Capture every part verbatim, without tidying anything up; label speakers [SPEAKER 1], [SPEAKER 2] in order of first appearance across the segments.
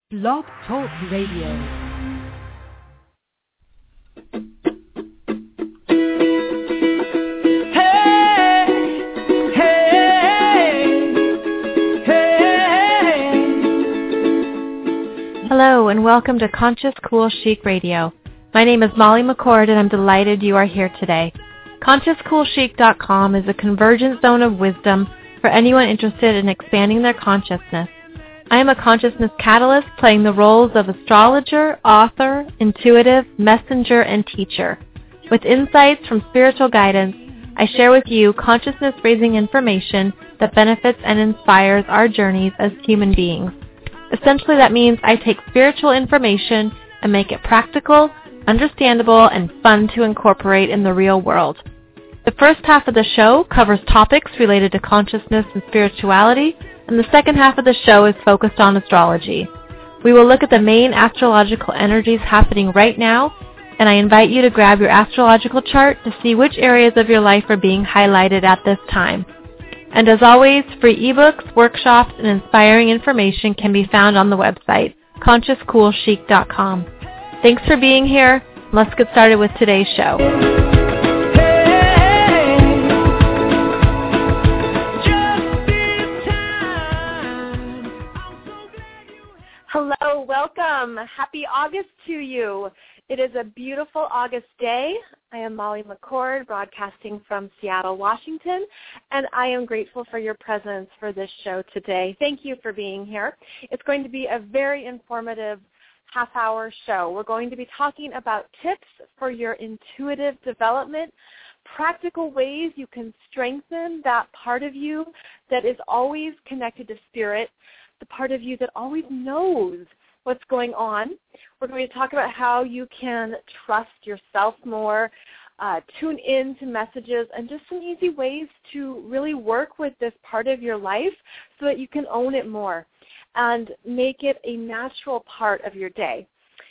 [SPEAKER 1] Blog Talk Radio.
[SPEAKER 2] Hello and welcome to Conscious Cool Chic Radio. My name is Molly McCord and I'm delighted you are here today. Conscious Cool Chic dot com is a convergence zone of wisdom for anyone interested in expanding their consciousness. I am a consciousness catalyst playing the roles of astrologer, author, intuitive, messenger, and teacher. With insights from spiritual guidance, I share with you consciousness-raising information that benefits and inspires our journeys as human beings. Essentially, that means I take spiritual information and make it practical, understandable, and fun to incorporate in the real world. The first half of the show covers topics related to consciousness and spirituality, and the second half of the show is focused on astrology. We will look at the main astrological energies happening right now, and I invite you to grab your astrological chart to see which areas of your life are being highlighted at this time. And as always, free ebooks, workshops, and inspiring information can be found on the website, Conscious Cool Chic dot com. Thanks for being here. Let's get started with today's show. Hello, welcome. Happy August to you. It is a beautiful August day. I am Molly McCord, broadcasting from Seattle, Washington, and I am grateful for your presence for this show today. Thank you for being here. It's going to be a very informative half-hour show. We're going to be talking about tips for your intuitive development, practical ways you can strengthen that part of you that is always connected to spirit, the part of you that always knows what's going on. We're going to talk about how you can trust yourself more, uh, tune in to messages, and just some easy ways to really work with this part of your life so that you can own it more and make it a natural part of your day.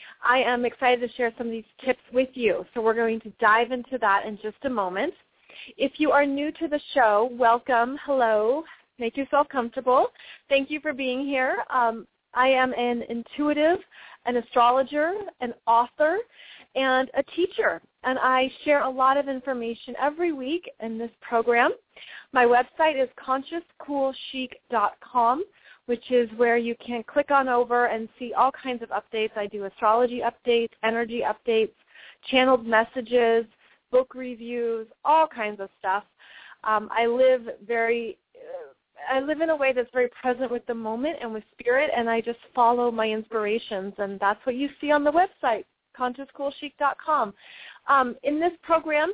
[SPEAKER 2] I am excited to share some of these tips with you, so we're going to dive into that in just a moment. If you are new to the show, welcome, hello, make yourself comfortable. Thank you for being here. Um, I am an intuitive, an astrologer, an author, and a teacher, and I share a lot of information every week in this program. My website is Conscious Cool Chic dot com, which is where you can click on over and see all kinds of updates. I do astrology updates, energy updates, channeled messages, book reviews, all kinds of stuff. Um, I live very... Uh, I live in a way that's very present with the moment and with spirit, and I just follow my inspirations, and that's what you see on the website, Conscious Cool Chic dot com. Um, in this program,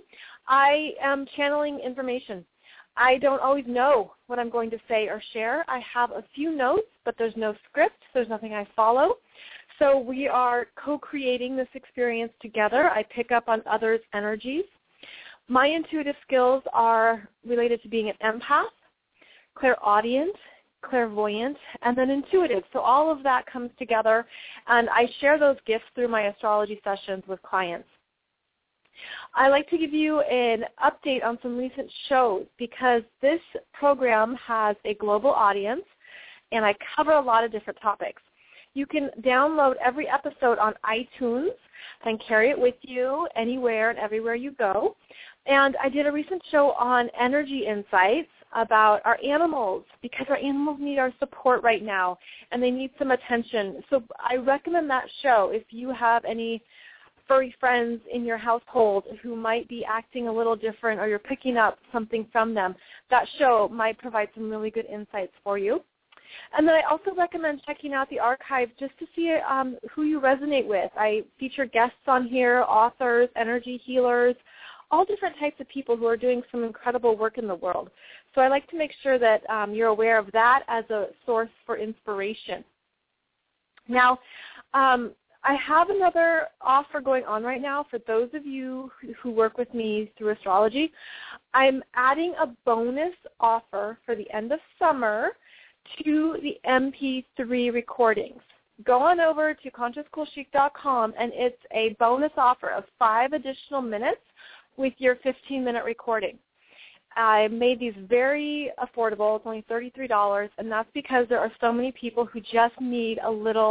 [SPEAKER 2] I am channeling information. I don't always know what I'm going to say or share. I have a few notes, but there's no script. There's nothing I follow. So we are co-creating this experience together. I pick up on others' energies. My intuitive skills are related to being an empath, clairaudient, clairvoyant, and then intuitive. So all of that comes together, and I share those gifts through my astrology sessions with clients. I like to give you an update on some recent shows because this program has a global audience, and I cover a lot of different topics. You can download every episode on iTunes and carry it with you anywhere and everywhere you go. And I did a recent show on energy insights about our animals because our animals need our support right now and they need some attention. So I recommend that show if you have any furry friends in your household who might be acting a little different or you're picking up something from them. That show might provide some really good insights for you. And then I also recommend checking out the archive just to see um, who you resonate with. I feature guests on here, authors, energy healers, all different types of people who are doing some incredible work in the world. So I like to make sure that um, you're aware of that as a source for inspiration. Now, um, I have another offer going on right now for those of you who work with me through astrology. I'm adding a bonus offer for the end of summer to the M P three recordings. Go on over to Conscious Cool Chic dot com, and it's a bonus offer of five additional minutes with your fifteen-minute recording. I made these very affordable. It's only thirty-three dollars, and that's because there are so many people who just need a little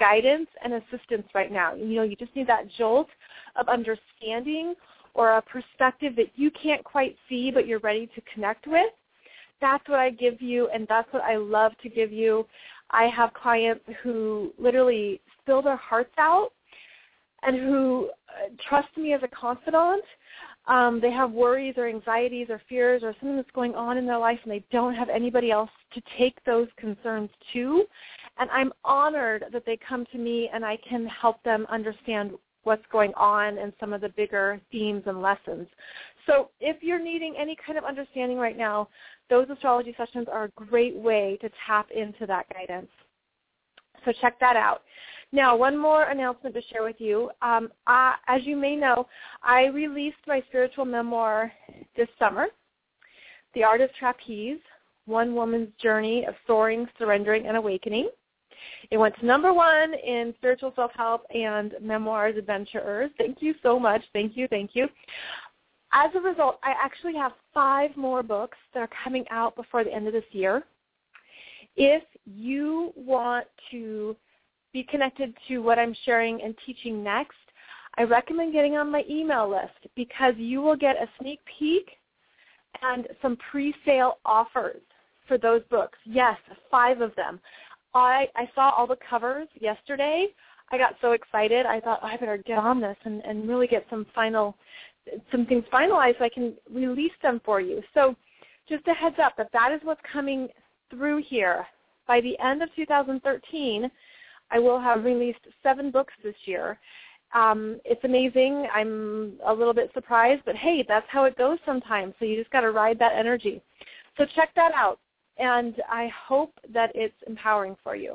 [SPEAKER 2] guidance and assistance right now. You know, you just need that jolt of understanding or a perspective that you can't quite see but you're ready to connect with. That's what I give you, and that's what I love to give you. I have clients who literally spill their hearts out and who trust me as a confidant. Um, they have worries or anxieties or fears or something that's going on in their life, and they don't have anybody else to take those concerns to. And I'm honored that they come to me and I can help them understand what's going on and some of the bigger themes and lessons. So if you're needing any kind of understanding right now, those astrology sessions are a great way to tap into that guidance. So check that out. Now, one more announcement to share with you. Um, I, as you may know, I released my spiritual memoir this summer, The Art of Trapeze, One Woman's Journey of Soaring, Surrendering, and Awakening. It went to number one in Spiritual Self-Help and Memoirs Adventurers. Thank you so much. Thank you, thank you. As a result, I actually have five more books that are coming out before the end of this year. If you want to be connected to what I'm sharing and teaching next, I recommend getting on my email list because you will get a sneak peek and some pre-sale offers for those books. Yes, five of them. I, I saw all the covers yesterday. I got so excited. I thought, oh, I better get on this and, and really get some final, some things finalized so I can release them for you. So just a heads up that that is what's coming through here. By the end of two thousand thirteen, I will have released seven books this year. Um, it's amazing. I'm a little bit surprised, but hey, that's how it goes sometimes. So you just got to ride that energy. So check that out, and I hope that it's empowering for you.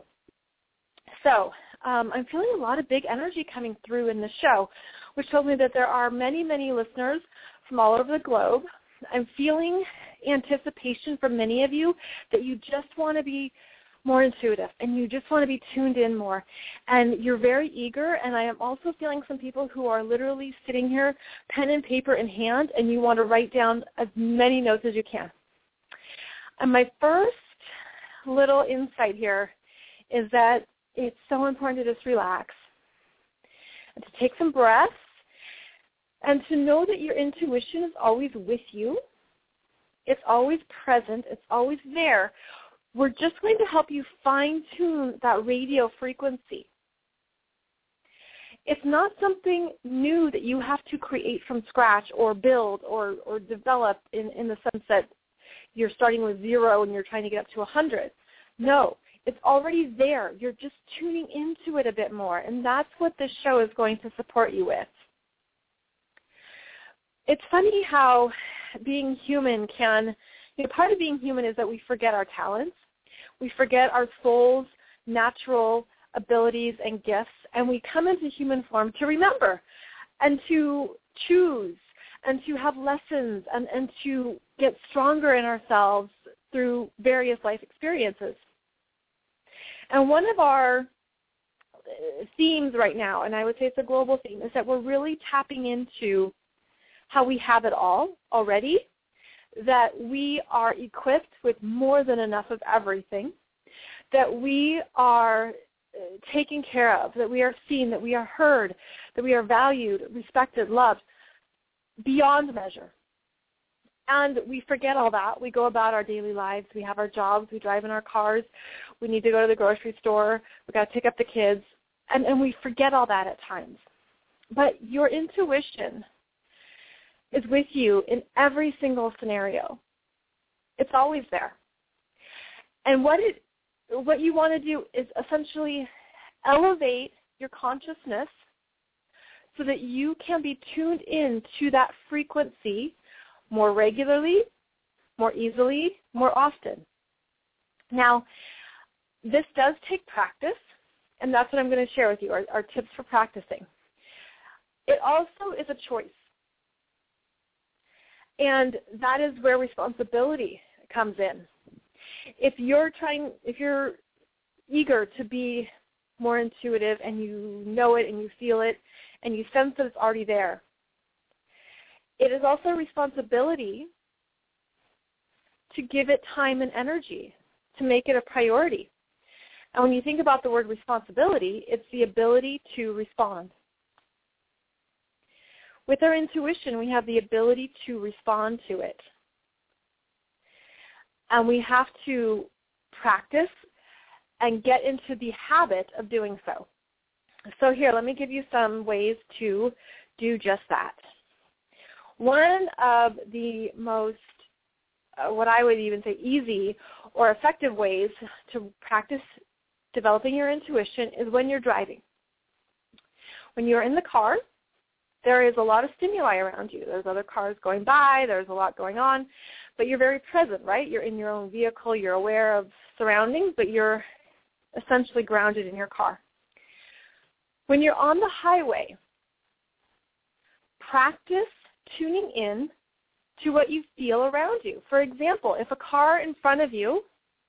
[SPEAKER 2] So um, I'm feeling a lot of big energy coming through in the show, which tells me that there are many, many listeners from all over the globe. I'm feeling anticipation from many of you that you just want to be more intuitive, and you just want to be tuned in more. And you're very eager, and I am also feeling some people who are literally sitting here, pen and paper in hand, and you want to write down as many notes as you can. And my first little insight here is that it's so important to just relax and to take some breaths and to know that your intuition is always with you. It's always present. It's always there. We're just going to help you fine-tune that radio frequency. It's not something new that you have to create from scratch or build or, or develop in, in the sense that you're starting with zero and you're trying to get up to one hundred. No, it's already there. You're just tuning into it a bit more, and that's what this show is going to support you with. It's funny how being human can, you know, part of being human is that we forget our talents. We forget our soul's natural abilities and gifts, and we come into human form to remember and to choose and to have lessons and, and to get stronger in ourselves through various life experiences. And one of our themes right now, and I would say it's a global theme, is that we're really tapping into how we have it all already, that we are equipped with more than enough of everything, that we are taken care of, that we are seen, that we are heard, that we are valued, respected, loved, beyond measure. And we forget all that. We go about our daily lives. We have our jobs. We drive in our cars. We need to go to the grocery store. We've got to pick up the kids. And, and we forget all that at times. But your intuition is with you in every single scenario. It's always there. And what it, what you want to do is essentially elevate your consciousness so that you can be tuned in to that frequency more regularly, more easily, more often. Now, this does take practice, and that's what I'm going to share with you, our, our tips for practicing. It also is a choice. And that is where responsibility comes in. If you're trying, if you're eager to be more intuitive and you know it and you feel it and you sense that it's already there, it is also a responsibility to give it time and energy, to make it a priority. And when you think about the word responsibility, it's the ability to respond. With our intuition, we have the ability to respond to it. And we have to practice and get into the habit of doing so. So here, let me give you some ways to do just that. One of the most, uh, what I would even say, easy or effective ways to practice developing your intuition is when you're driving. When you're in the car, there is a lot of stimuli around you. There's other cars going by. There's a lot going on. But you're very present, right? You're in your own vehicle. You're aware of surroundings, but you're essentially grounded in your car. When you're on the highway, practice tuning in to what you feel around you. For example, if a car in front of you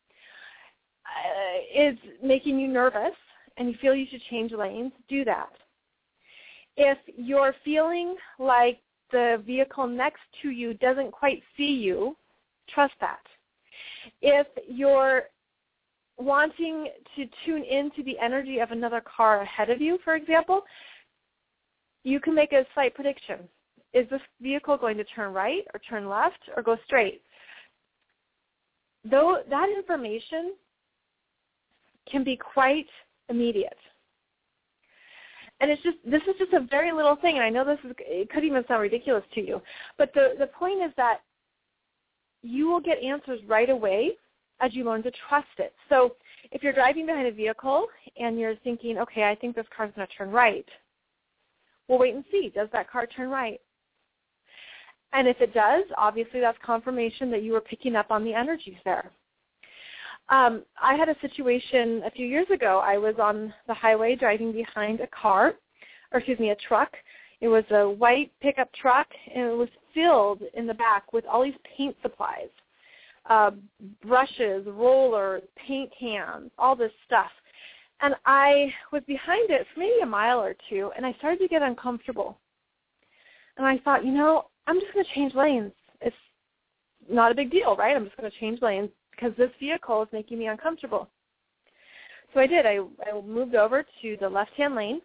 [SPEAKER 2] uh, is making you nervous and you feel you should change lanes, do that. If you're feeling like the vehicle next to you doesn't quite see you, trust that. If you're wanting to tune into the energy of another car ahead of you, for example, you can make a slight prediction. Is this vehicle going to turn right or turn left or go straight? Though that information can be quite immediate. And it's just, this is just a very little thing, and I know this is, it could even sound ridiculous to you, but the, the point is that you will get answers right away as you learn to trust it. So if you're driving behind a vehicle and you're thinking, okay, I think this car's going to turn right, well, wait and see. Does that car turn right? And if it does, obviously that's confirmation that you were picking up on the energies there. Um, I had a situation a few years ago. I was on the highway driving behind a car, or excuse me, a truck. It was a white pickup truck, and it was filled in the back with all these paint supplies, uh, brushes, rollers, paint cans, all this stuff. And I was behind it for maybe a mile or two, and I started to get uncomfortable. And I thought, you know, I'm just going to change lanes. It's not a big deal, right? I'm just going to change lanes because this vehicle is making me uncomfortable. So I did. I, I moved over to the left-hand lane.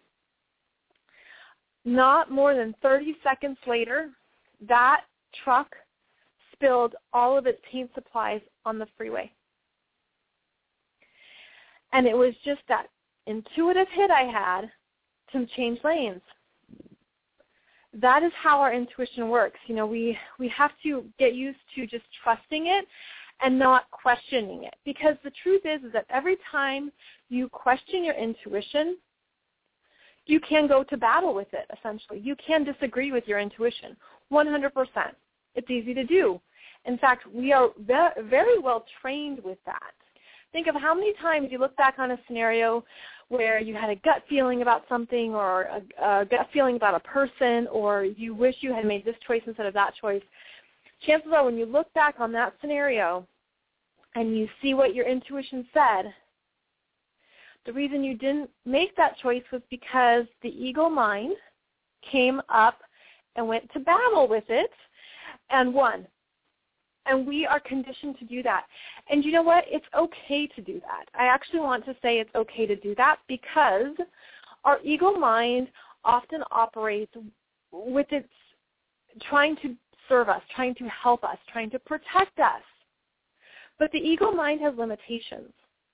[SPEAKER 2] Not more than thirty seconds later, that truck spilled all of its paint supplies on the freeway. And it was just that intuitive hit I had to change lanes. That is how our intuition works. You know, we, we have to get used to just trusting it and not questioning it. Because the truth is, is that every time you question your intuition, you can go to battle with it, essentially. You can disagree with your intuition, one hundred percent. It's easy to do. In fact, we are very well trained with that. Think of how many times you look back on a scenario where you had a gut feeling about something or a, a gut feeling about a person, or you wish you had made this choice instead of that choice. Chances are when you look back on that scenario and you see what your intuition said, the reason you didn't make that choice was because the ego mind came up and went to battle with it and won. And we are conditioned to do that. And you know what? It's okay to do that. I actually want to say it's okay to do that because our ego mind often operates with its trying to serve us, trying to help us, trying to protect us. But the ego mind has limitations.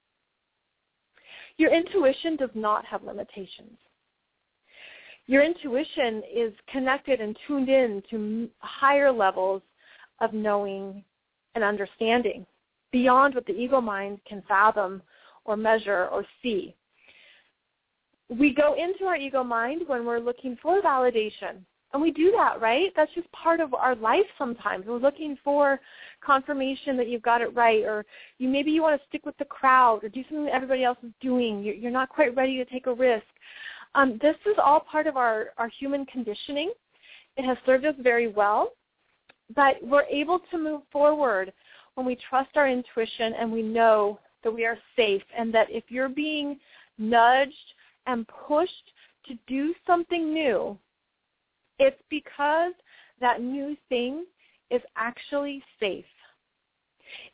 [SPEAKER 2] Your intuition does not have limitations. Your intuition is connected and tuned in to higher levels of knowing and understanding beyond what the ego mind can fathom or measure or see. We go into our ego mind when we're looking for validation. And we do that, right? That's just part of our life sometimes. We're looking for confirmation that you've got it right, or you maybe you want to stick with the crowd or do something that everybody else is doing. You're not quite ready to take a risk. Um, this is all part of our, our human conditioning. It has served us very well, but we're able to move forward when we trust our intuition and we know that we are safe, and that if you're being nudged and pushed to do something new, it's because that new thing is actually safe.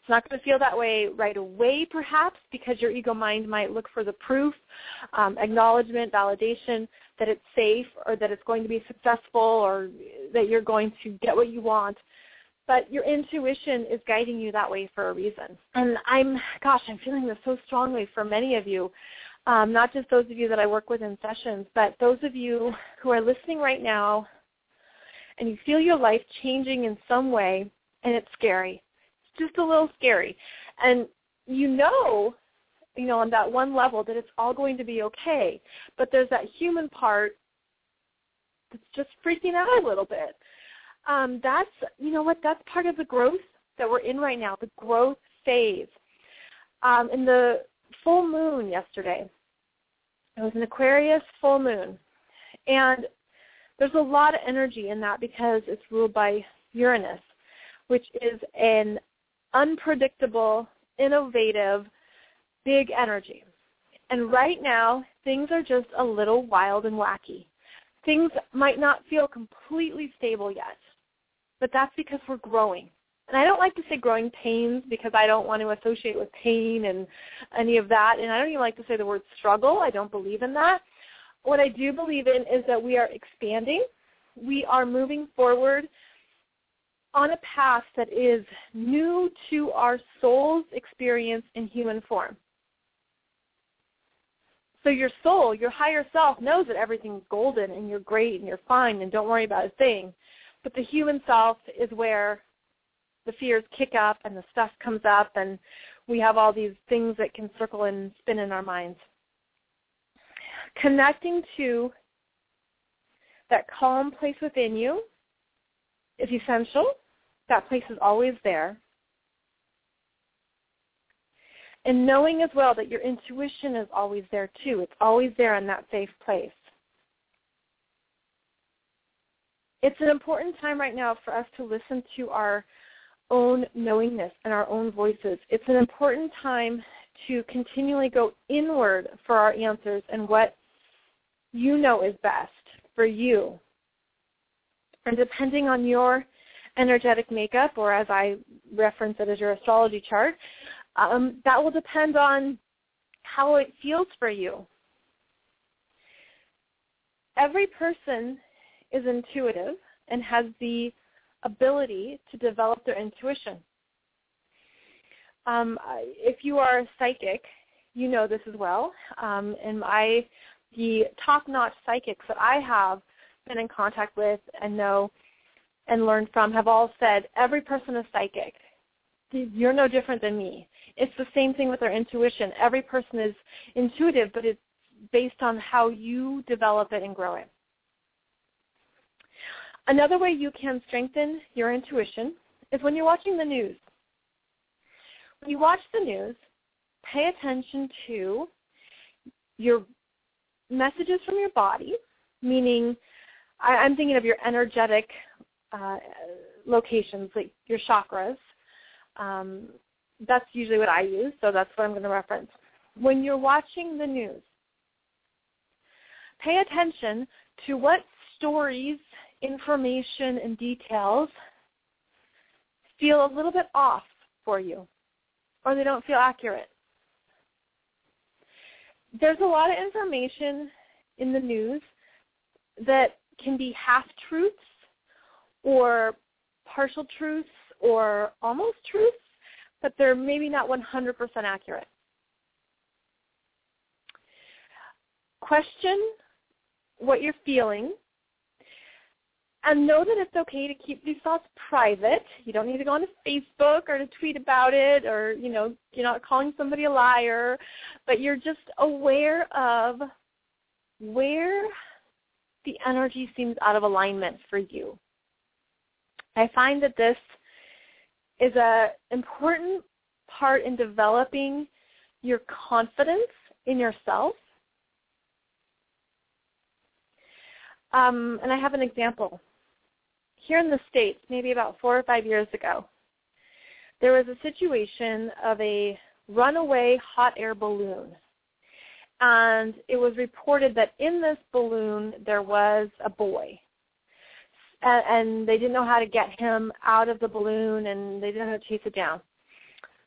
[SPEAKER 2] It's not going to feel that way right away, perhaps, because your ego mind might look for the proof, um, acknowledgement, validation that it's safe or that it's going to be successful or that you're going to get what you want. But your intuition is guiding you that way for a reason. And I'm, gosh, I'm feeling this so strongly for many of you, um, not just those of you that I work with in sessions, but those of you who are listening right now and you feel your life changing in some way, and it's scary. It's just a little scary. And you know, you know, on that one level that it's all going to be okay, but there's that human part that's just freaking out a little bit. Um, that's, you know what, that's part of the growth that we're in right now, the growth phase. Um, in the full moon yesterday, it was an Aquarius full moon, and there's a lot of energy in that because it's ruled by Uranus, which is an unpredictable, innovative, big energy. And right now, things are just a little wild and wacky. Things might not feel completely stable yet, but that's because we're growing. And I don't like to say growing pains because I don't want to associate with pain and any of that. And I don't even like to say the word struggle. I don't believe in that. What I do believe in is that we are expanding. We are moving forward on a path that is new to our soul's experience in human form. So your soul, your higher self, knows that everything's golden and you're great and you're fine and don't worry about a thing. But the human self is where the fears kick up and the stuff comes up and we have all these things that can circle and spin in our minds. Connecting to that calm place within you is essential. That place is always there. And knowing as well that your intuition is always there too. It's always there in that safe place. It's an important time right now for us to listen to our own knowingness and our own voices. It's an important time to continually go inward for our answers and what you know is best for you. And depending on your energetic makeup, or as I reference it as your astrology chart, um, that will depend on how it feels for you. Every person is intuitive and has the ability to develop their intuition. Um, if you are a psychic, you know this as well. Um, and I, the top-notch psychics that I have been in contact with and know and learned from have all said, every person is psychic. You're no different than me. It's the same thing with our intuition. Every person is intuitive, but it's based on how you develop it and grow it. Another way you can strengthen your intuition is when you're watching the news. When you watch the news, pay attention to your messages from your body, meaning I, I'm thinking of your energetic uh, locations, like your chakras. Um, that's usually what I use, so that's what I'm going to reference. When you're watching the news, pay attention to what stories, information, and details feel a little bit off for you, or they don't feel accurate. There's a lot of information in the news that can be half-truths or partial truths or almost truths, but they're maybe not one hundred percent accurate. Question what you're feeling, and know that it's okay to keep these thoughts private. You don't need to go on to Facebook or to tweet about it, or, you know, you're not calling somebody a liar, but you're just aware of where the energy seems out of alignment for you. I find that this is an important part in developing your confidence in yourself. Um, and I have an example. Here in the States, maybe about four or five years ago, there was a situation of a runaway hot air balloon. And it was reported that in this balloon there was a boy. And, and they didn't know how to get him out of the balloon, and they didn't know how to chase it down.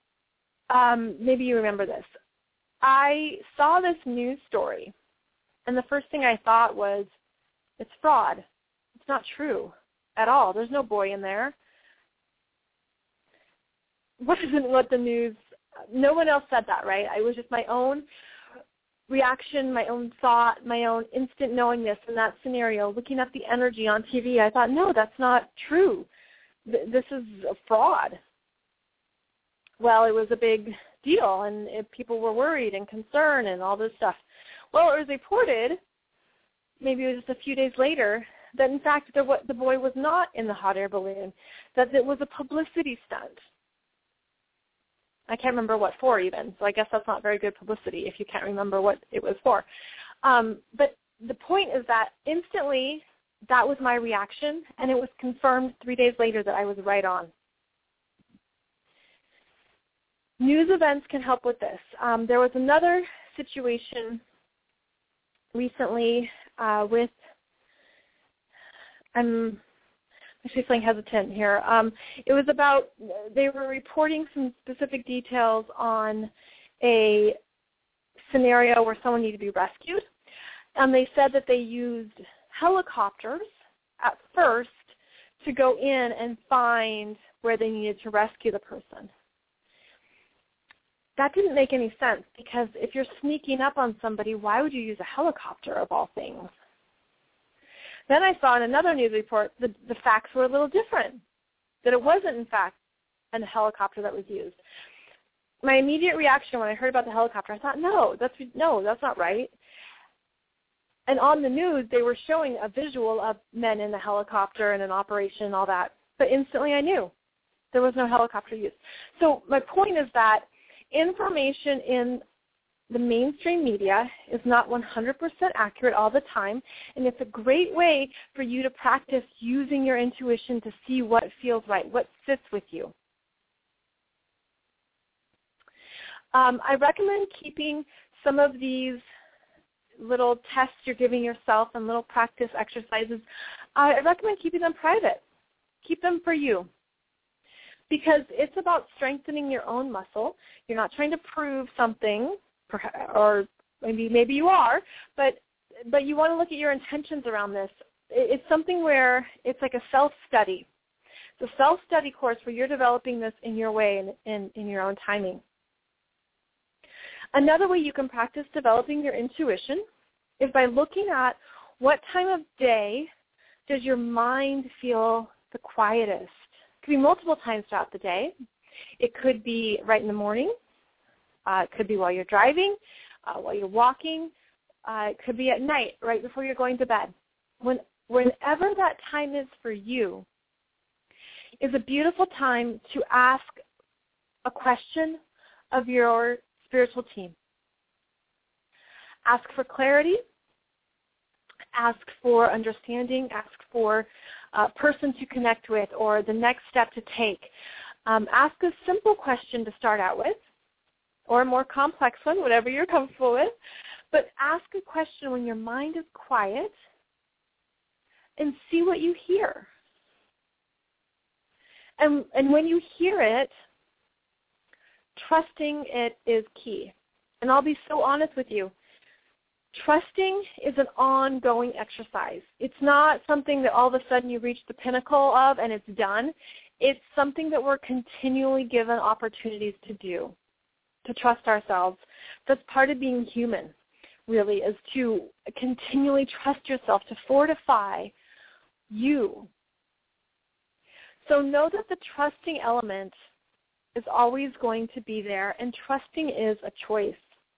[SPEAKER 2] um, maybe you remember this. I saw this news story, and the first thing I thought was, it's fraud. It's not true at all. There's no boy in there. What isn't what the news, no one else said that, right? It was just my own reaction, my own thought, my own instant knowingness in that scenario, looking at the energy on T V. I thought, no, that's not true. Th- this is a fraud. Well, it was a big deal, and it, people were worried and concerned and all this stuff. Well, it was reported, maybe it was just a few days later, that in fact the, the boy was not in the hot air balloon, that it was a publicity stunt. I can't remember what for even, so I guess that's not very good publicity if you can't remember what it was for. Um, but the point is that instantly that was my reaction, and it was confirmed three days later that I was right on. News events can help with this. Um, there was another situation recently uh, with, I'm actually feeling hesitant here. Um, it was about, they were reporting some specific details on a scenario where someone needed to be rescued. And they said that they used helicopters at first to go in and find where they needed to rescue the person. That didn't make any sense, because if you're sneaking up on somebody, why would you use a helicopter of all things? Then I saw in another news report that the facts were a little different, that it wasn't, in fact, a helicopter that was used. My immediate reaction when I heard about the helicopter, I thought, no, that's no, that's not right. And on the news, they were showing a visual of men in the helicopter and an operation and all that. But instantly I knew there was no helicopter used. So my point is that information in the mainstream media is not one hundred percent accurate all the time, and it's a great way for you to practice using your intuition to see what feels right, what sits with you. Um, I recommend keeping some of these little tests you're giving yourself and little practice exercises. Uh, I recommend keeping them private. Keep them for you, because it's about strengthening your own muscle. You're not trying to prove something, or maybe maybe you are, but but you want to look at your intentions around this. It's something where it's like a self-study. It's a self-study course where you're developing this in your way and in, in your own timing. Another way you can practice developing your intuition is by looking at what time of day does your mind feel the quietest. It could be multiple times throughout the day. It could be right in the morning. Uh, it could be while you're driving, uh, while you're walking. Uh, it could be at night, right before you're going to bed. When, whenever that time is for you is a beautiful time to ask a question of your spiritual team. Ask for clarity. Ask for understanding. Ask for a person to connect with or the next step to take. Um, ask a simple question to start out with, or a more complex one, whatever you're comfortable with. But ask a question when your mind is quiet and see what you hear. And, and when you hear it, trusting it is key. And I'll be so honest with you. Trusting is an ongoing exercise. It's not something that all of a sudden you reach the pinnacle of and it's done. It's something that we're continually given opportunities to do, to trust ourselves. That's part of being human, really, is to continually trust yourself, to fortify you. So know that the trusting element is always going to be there, and trusting is a choice.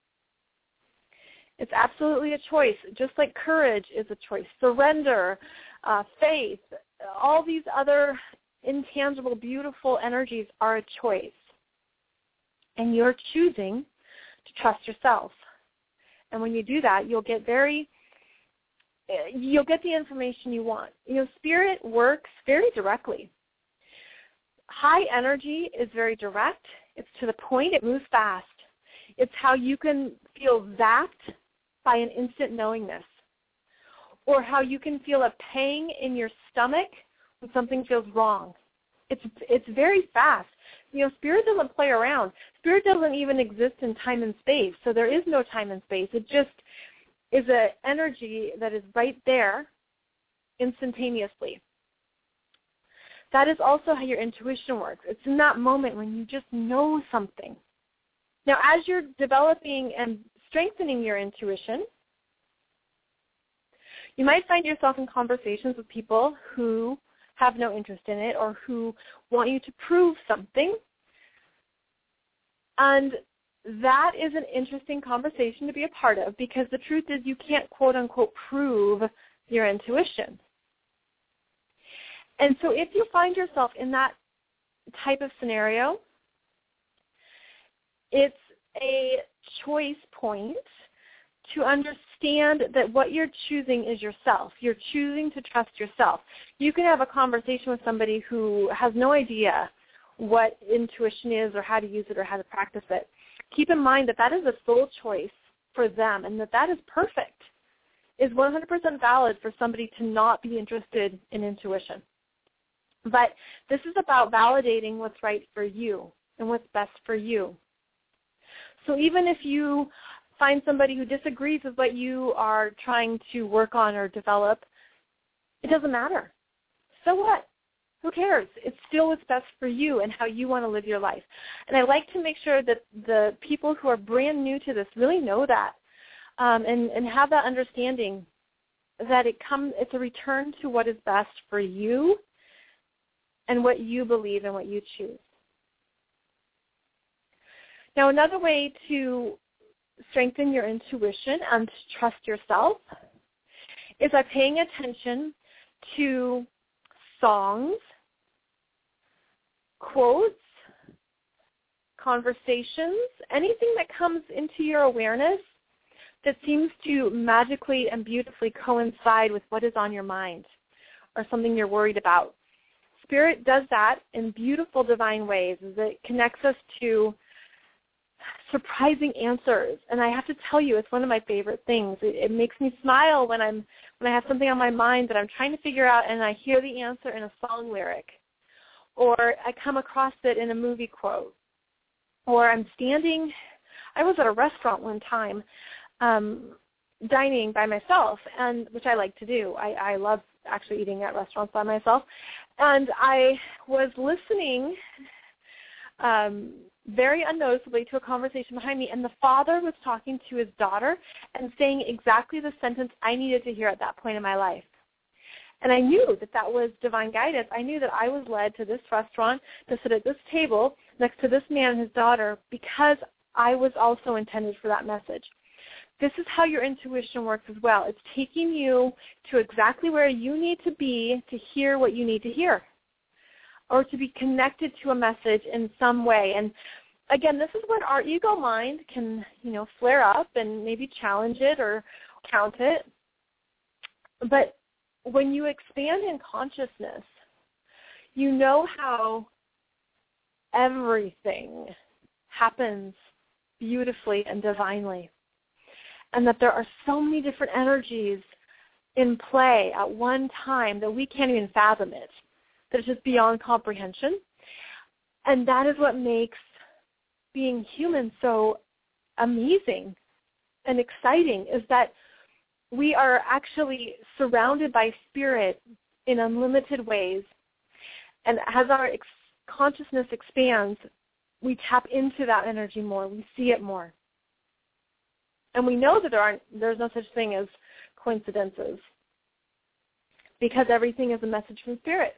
[SPEAKER 2] It's absolutely a choice, just like courage is a choice. Surrender, uh, faith, all these other intangible, beautiful energies are a choice. And you're choosing to trust yourself. And when you do that, you'll get very, you'll get the information you want. You know, spirit works very directly. High energy is very direct. It's to the point. It moves fast. It's how you can feel zapped by an instant knowingness, or how you can feel a pang in your stomach when something feels wrong. It's it's very fast. you know, Spirit doesn't play around. Spirit doesn't even exist in time and space, so there is no time and space. It just is an energy that is right there instantaneously. That is also how your intuition works. It's in that moment when you just know something. Now, as you're developing and strengthening your intuition, you might find yourself in conversations with people who have no interest in it or who want you to prove something. And that is an interesting conversation to be a part of, because the truth is you can't, quote unquote, prove your intuition. And so if you find yourself in that type of scenario, it's a choice point to understand that what you're choosing is yourself. You're choosing to trust yourself. You can have a conversation with somebody who has no idea what intuition is or how to use it or how to practice it. Keep in mind that that is a soul choice for them, and that that is perfect. It's one hundred percent valid for somebody to not be interested in intuition. But this is about validating what's right for you and what's best for you. So even if you find somebody who disagrees with what you are trying to work on or develop, it doesn't matter. So what? Who cares? It's still what's best for you and how you want to live your life. And I like to make sure that the people who are brand new to this really know that um, and, and have that understanding that it comes, it's a return to what is best for you and what you believe and what you choose. Now, another way to strengthen your intuition and to trust yourself is by paying attention to songs, quotes, conversations, anything that comes into your awareness that seems to magically and beautifully coincide with what is on your mind or something you're worried about. Spirit does that in beautiful divine ways as it connects us to surprising answers. And I have to tell you, it's one of my favorite things. It, it makes me smile when I'm when I have something on my mind that I'm trying to figure out and I hear the answer in a song lyric, or I come across it in a movie quote, or I'm standing. I was at a restaurant one time um, dining by myself, and which I like to do. I, I love actually eating at restaurants by myself. And I was listening um, very unnoticeably to a conversation behind me, and the father was talking to his daughter and saying exactly the sentence I needed to hear at that point in my life. And I knew that that was divine guidance. I knew that I was led to this restaurant to sit at this table next to this man and his daughter because I was also intended for that message. This is how your intuition works as well. It's taking you to exactly where you need to be to hear what you need to hear, or to be connected to a message in some way. And again, this is when our ego mind can, you know, flare up and maybe challenge it or count it. But when you expand in consciousness, you know how everything happens beautifully and divinely, and that there are so many different energies in play at one time that we can't even fathom it, that it's just beyond comprehension. And that is what makes being human so amazing and exciting, is that we are actually surrounded by spirit in unlimited ways. And as our ex- consciousness expands, we tap into that energy more. We see it more. And we know that there aren't, there's no such thing as coincidences, because everything is a message from spirit.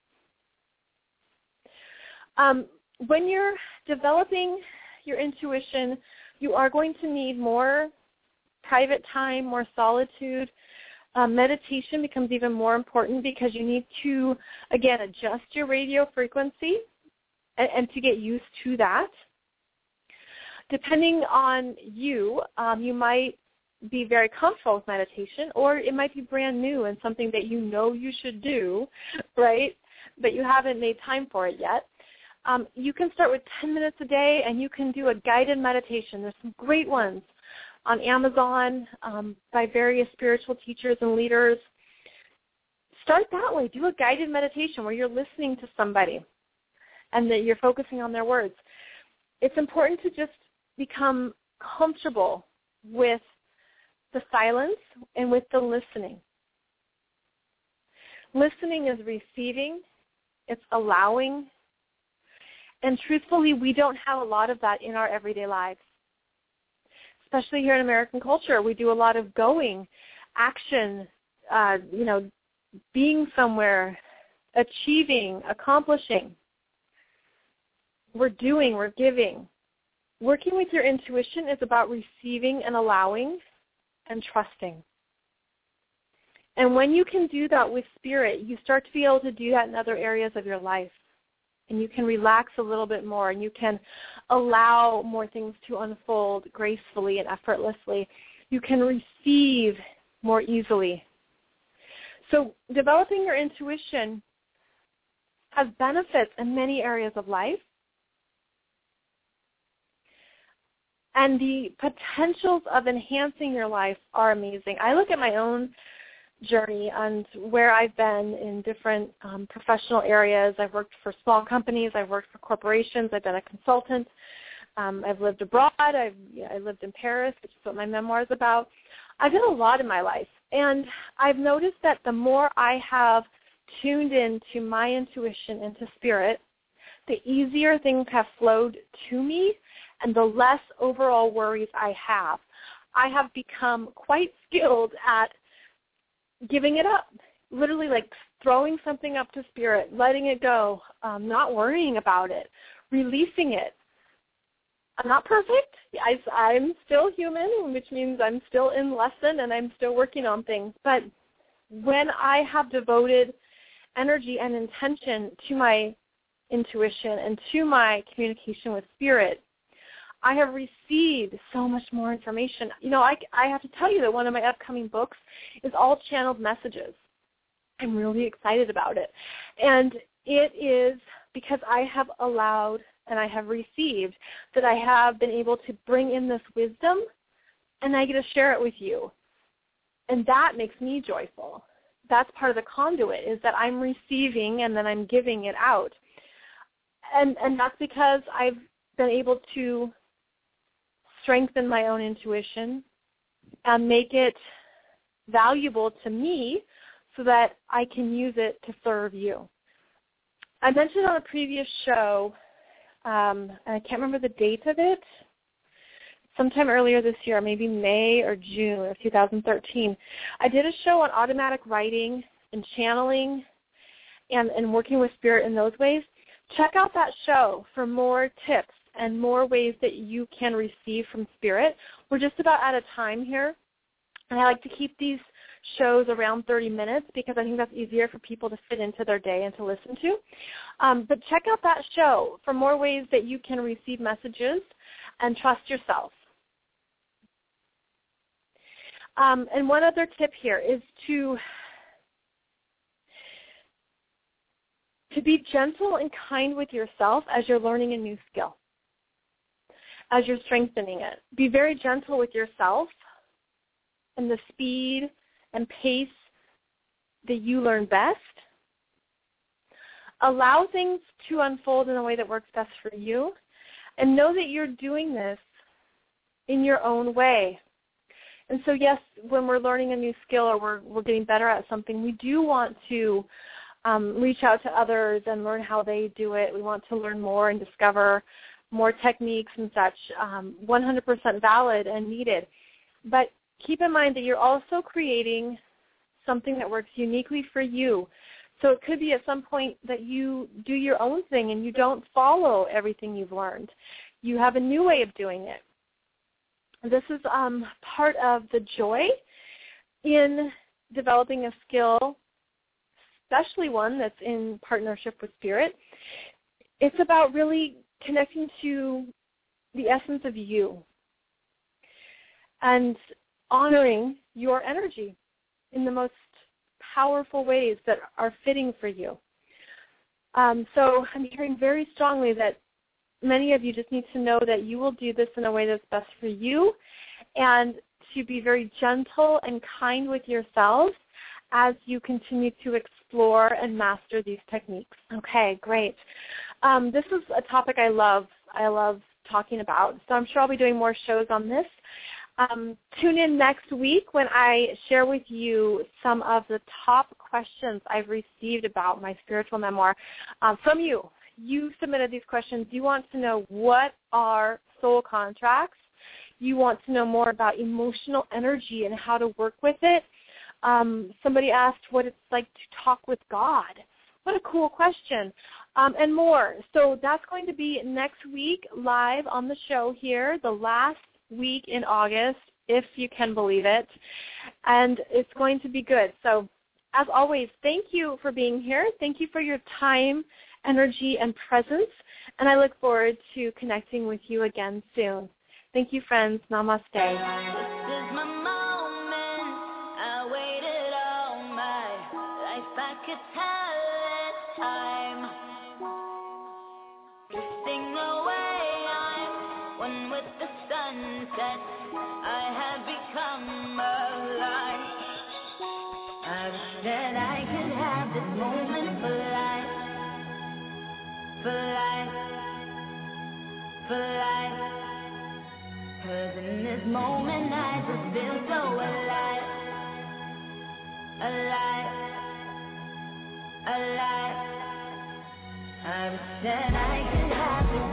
[SPEAKER 2] Um, when you're developing your intuition, you are going to need more private time, more solitude. Um, meditation becomes even more important because you need to, again, adjust your radio frequency and, and to get used to that. Depending on you, um, you might be very comfortable with meditation, or it might be brand new and something that you know you should do, right, but you haven't made time for it yet. Um, you can start with ten minutes a day, and you can do a guided meditation. There's some great ones on Amazon um, by various spiritual teachers and leaders. Start that way. Do a guided meditation where you're listening to somebody. and that you're focusing on their words. It's important to just become comfortable with the silence and with the listening. Listening is receiving, it's allowing, and truthfully, we don't have a lot of that in our everyday lives. Especially here in American culture, we do a lot of going, action, uh, you know, being somewhere, achieving, accomplishing. We're doing, we're giving. Working with your intuition is about receiving and allowing and trusting. And when you can do that with spirit, you start to be able to do that in other areas of your life. And you can relax a little bit more, and you can allow more things to unfold gracefully and effortlessly. You can receive more easily. So developing your intuition has benefits in many areas of life. And the potentials of enhancing your life are amazing. I look at my own journey and where I've been in different um, professional areas. I've worked for small companies. I've worked for corporations. I've been a consultant. Um, I've lived abroad. I've yeah, I lived in Paris, which is what my memoir is about. I've done a lot in my life. And I've noticed that the more I have tuned in to my intuition and to spirit, the easier things have flowed to me and the less overall worries I have. I have become quite skilled at giving it up, literally like throwing something up to spirit, letting it go, um, not worrying about it, releasing it. I'm not perfect. I, I'm still human, which means I'm still in lesson and I'm still working on things. But when I have devoted energy and intention to my intuition and to my communication with spirit, I have received so much more information. You know, I, I have to tell you that one of my upcoming books is all channeled messages. I'm really excited about it. And it is because I have allowed and I have received that I have been able to bring in this wisdom and I get to share it with you. And that makes me joyful. That's part of the conduit, is that I'm receiving and then I'm giving it out. And and that's because I've been able to strengthen my own intuition and make it valuable to me so that I can use it to serve you. I mentioned on a previous show, um, and I can't remember the date of it, sometime earlier this year, maybe May or June of two thousand thirteen, I did a show on automatic writing and channeling and, and working with spirit in those ways. Check out that show for more tips and more ways that you can receive from spirit. We're just about out of time here, and I like to keep these shows around thirty minutes because I think that's easier for people to fit into their day and to listen to. Um, but check out that show for more ways that you can receive messages and trust yourself. Um, and one other tip here is to to be gentle and kind with yourself as you're learning a new skill, as you're strengthening it. Be very gentle with yourself and the speed and pace that you learn best. Allow things to unfold in a way that works best for you, and know that you're doing this in your own way. And so, yes, when we're learning a new skill or we're, we're getting better at something, we do want to um, reach out to others and learn how they do it. We want to learn more and discover more techniques and such, um, one hundred percent valid and needed. But keep in mind that you're also creating something that works uniquely for you. So it could be at some point that you do your own thing and you don't follow everything you've learned. You have a new way of doing it. This is um, part of the joy in developing a skill, especially one that's in partnership with spirit. It's about really connecting to the essence of you and honoring your energy in the most powerful ways that are fitting for you. Um, so I'm hearing very strongly that many of you just need to know that you will do this in a way that's best for you, and to be very gentle and kind with yourselves as you continue to explore and master these techniques. Okay, great. Um, this is a topic I love. I love talking about. So I'm sure I'll be doing more shows on this. Um, tune in next week when I share with you some of the top questions I've received about my spiritual memoir um, from you. You submitted these questions. You want to know what are soul contracts. You want to know more about emotional energy and how to work with it. Um, somebody asked what it's like to talk with God. What a cool question. Um, and more. So that's going to be next week live on the show here, the last week in August, if you can believe it. And it's going to be good. So as always, thank you for being here. Thank you for your time, energy, and presence. And I look forward to connecting with you again soon. Thank you, friends. Namaste.
[SPEAKER 3] This is my moment. I waited all my life. I could tell it's time. Drifting away, I'm one with the sunset. I have become alive. I wish that I could have this moment for life. For life. For life. Cause in this moment I just feel so alive. Alive. Alive. I wish that I could have this